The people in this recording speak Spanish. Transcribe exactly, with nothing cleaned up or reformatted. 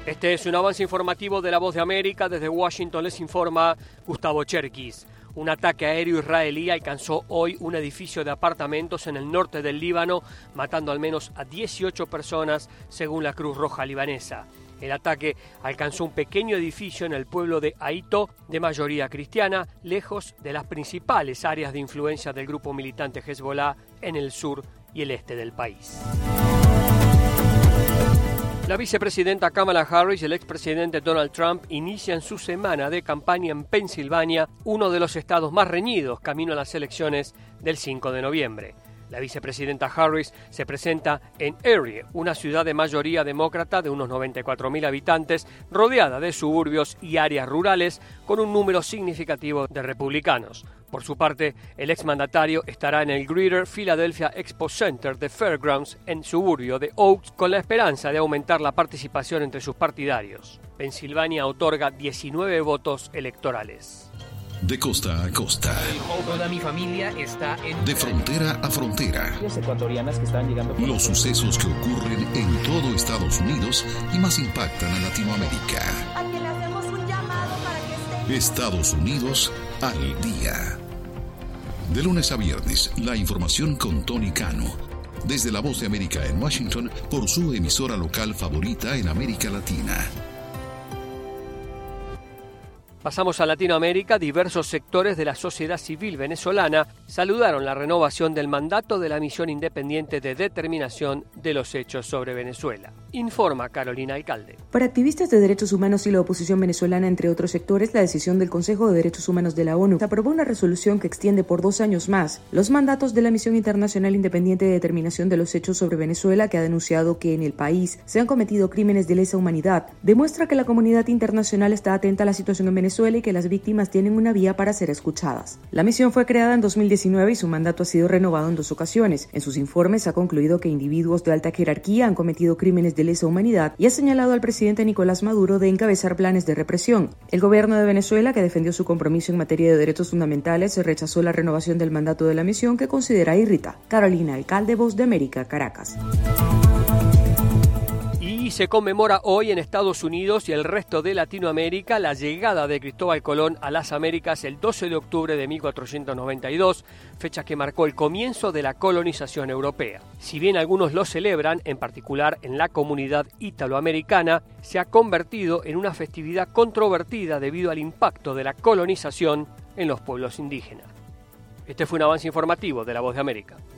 Este es un avance informativo de La Voz de América. Desde Washington les informa Gustavo Cherkis. Un ataque aéreo israelí alcanzó hoy un edificio de apartamentos en el norte del Líbano, matando al menos a dieciocho personas, según la Cruz Roja libanesa. El ataque alcanzó un pequeño edificio en el pueblo de Aito, de mayoría cristiana, lejos de las principales áreas de influencia del grupo militante Hezbollah en el sur y el este del país. La vicepresidenta Kamala Harris y el expresidente Donald Trump inician su semana de campaña en Pensilvania, uno de los estados más reñidos camino a las elecciones del cinco de noviembre. La vicepresidenta Harris se presenta en Erie, una ciudad de mayoría demócrata de unos noventa y cuatro mil habitantes, rodeada de suburbios y áreas rurales, con un número significativo de republicanos. Por su parte, el exmandatario estará en el Greater Philadelphia Expo Center de Fairgrounds, en suburbio de Oaks, con la esperanza de aumentar la participación entre sus partidarios. Pensilvania otorga diecinueve votos electorales. De costa a costa. Toda mi familia está en... De frontera a frontera. Ecuatorianas que están llegando... Los sucesos que ocurren en todo Estados Unidos y más impactan a Latinoamérica. A que le hacemos un llamado para que esté... Estados Unidos al día. De lunes a viernes, la información con Tony Cano. Desde La Voz de América en Washington, por su emisora local favorita en América Latina. Pasamos a Latinoamérica. Diversos sectores de la sociedad civil venezolana saludaron la renovación del mandato de la Misión Independiente de Determinación de los Hechos sobre Venezuela. Informa Carolina Alcalde. Para activistas de derechos humanos y la oposición venezolana, entre otros sectores, la decisión del Consejo de Derechos Humanos de la ONU aprobó una resolución que extiende por dos años más los mandatos de la Misión Internacional Independiente de Determinación de los Hechos sobre Venezuela, que ha denunciado que en el país se han cometido crímenes de lesa humanidad. Demuestra que la comunidad internacional está atenta a la situación en Venezuela y que las víctimas tienen una vía para ser escuchadas. La misión fue creada en dos mil diecinueve y su mandato ha sido renovado en dos ocasiones. En sus informes ha concluido que individuos de alta jerarquía han cometido crímenes de lesa humanidad y ha señalado al presidente Nicolás Maduro de encabezar planes de represión. El gobierno de Venezuela, que defendió su compromiso en materia de derechos fundamentales, rechazó la renovación del mandato de la misión, que considera irrita. Carolina Alcalde, Voz de América, Caracas. Y se conmemora hoy en Estados Unidos y el resto de Latinoamérica la llegada de Cristóbal Colón a las Américas el doce de octubre de mil cuatrocientos noventa y dos, fecha que marcó el comienzo de la colonización europea. Si bien algunos lo celebran, en particular en la comunidad italoamericana, se ha convertido en una festividad controvertida debido al impacto de la colonización en los pueblos indígenas. Este fue un avance informativo de La Voz de América.